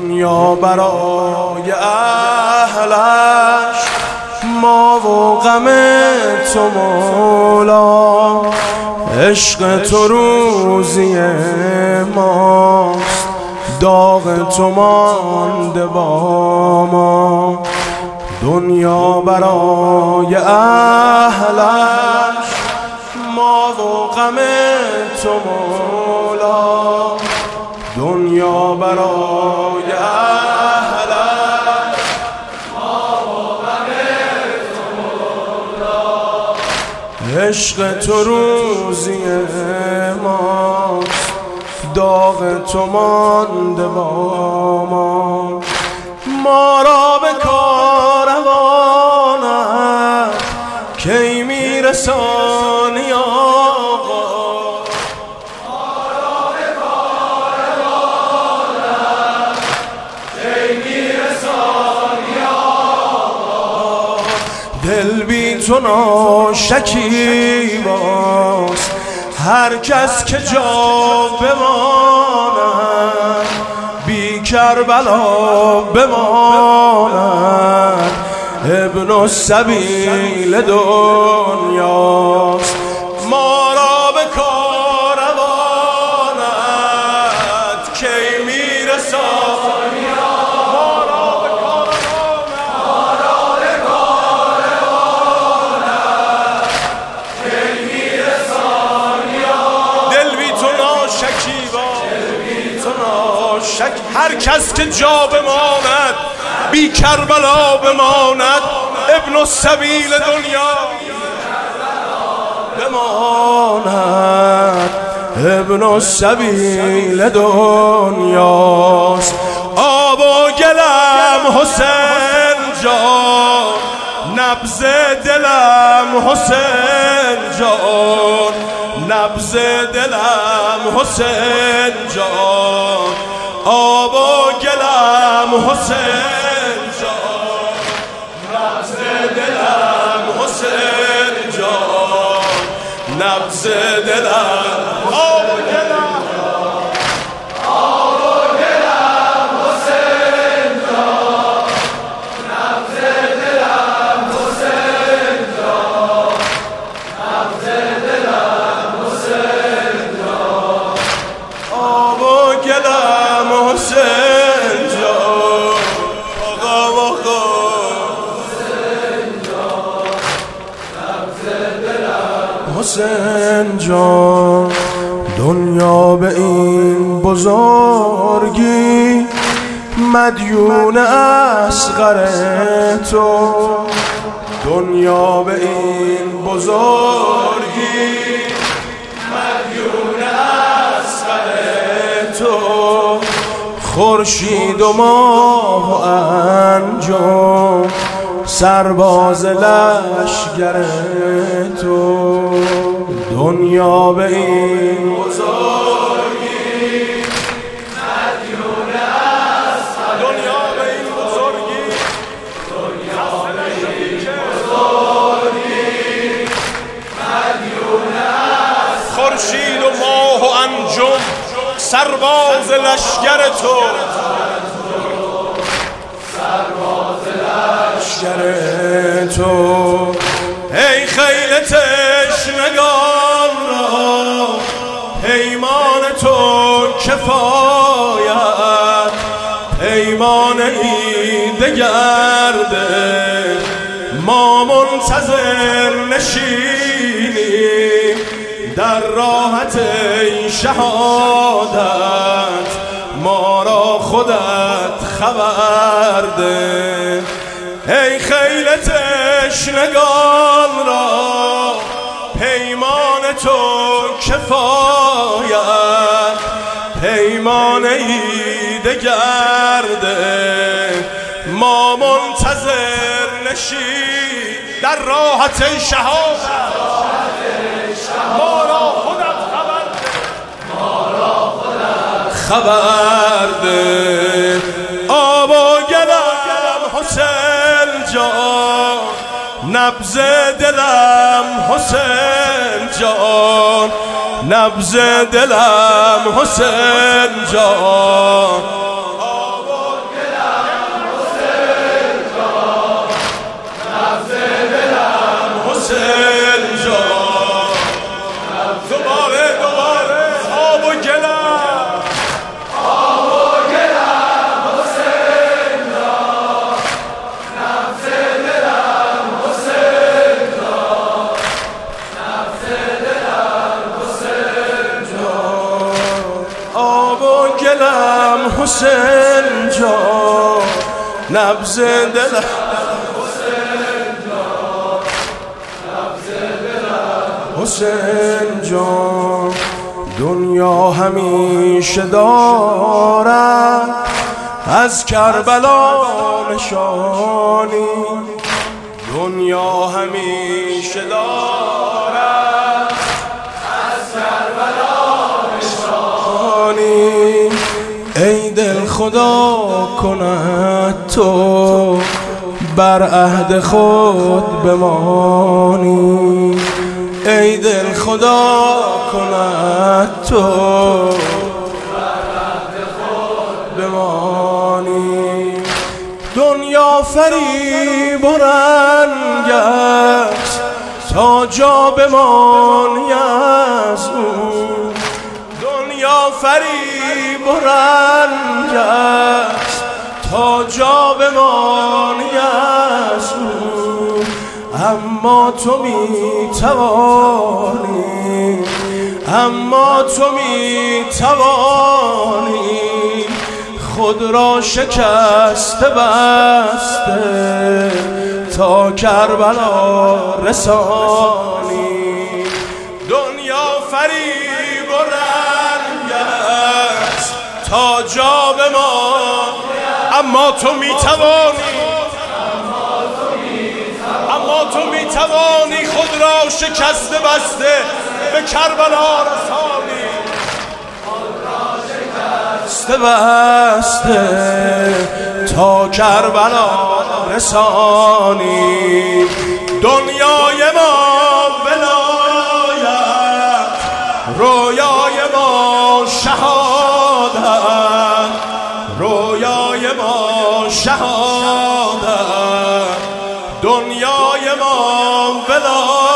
دنیا برای اهلش ما و غم تو مولا، عشق تو روزی ماست، داغ تو مانده با ما. دنیا برای اهلش ما و غم تو مولا، دنیا برای اهلش ما و غم تو مولا، عشق تو روزی ماست، داغ تو مانده با ما. ما را به کاروانت کی میرسانی آقا، ما را به کاروانت کی میرسانی آقا. دل بی تو ناشکیباست، هر کس که جا بماند بی کربلا بماند. ابن السبیل دنیاست، ما را به کاروانت کی میرسانی، ما را به کاروانت کی میرسانی. دل بی تو ناشکیباست، هر کس که جا بماند بی کربلا بماند. ابن السبیل دنیا بماند، ابن السبیل دنیاست. آب و گلم حسین جان، نبض دلم حسین جان، نبض دلم حسین جان. آب و گلم حسین جان، نبض دلم حسین جان، نبض دلم. آب و گلم، آب و گلم حسین جان، نبض دلم حسین جان، نبض دلم حسین جان. آب و گلم حسین جان، آقا آقا حسین جان، نبض دلم حسین جان. دنیا به این بزرگی مدیون اصغر تو، دنیا به این بزرگی مدیون اصغر تو. خورشید و ماه و انجم سرباز لشگر تو، دنیا به این بزرگی مدیون اصغر، دنیا به این بزرگی، دنیا به این بزرگی مدیون اصغر. خورشید و ماه و انجم سرباز لشگر تو، سرباز لشگر تو. ای خیل تشنگان را پیمان تو کفایت، پیمان عید گرده ما منتظر نشینیم در راحت این شهادت. ما را خودت خبر ده، ای خیل تشنگان را پیمان تو کفایت، پیمان عید گرده ما منتظر نشیم در راحت این شهادت. ما را خودت خبر ده، ما را خودت خبر ده. آب و گلم حسین جان، نبض دلم حسین جان، نبض دلم حسین جان. آب و حسین جان نبض دل حسین جان دنیا همیشه دارد از کربلا نشانی دنیا همیشه دارد از کربلا نشانی ای دل خدا کند تو بر عهد خود بمانی ای دل خدا کند تو بر عهد خود بمانی دنیا فریب و رنگ است تا جا بمانی از او دنیا فریب و رنج است تا جا بمانی از او اما تو میتوانی اما تو میتوانی خود را شکسته بسته تا کربلا رسانی دنیا فریب و رنگ است تا جا بمانی اما تو میتوانی اما تو میتوانی خود را شکسته بسته به کربلا رسانی شکسته بسته تا کربلا رسانی دنیای ما ولایت رویای ما شهادت رویای ما شهادت دنیای ما ولایت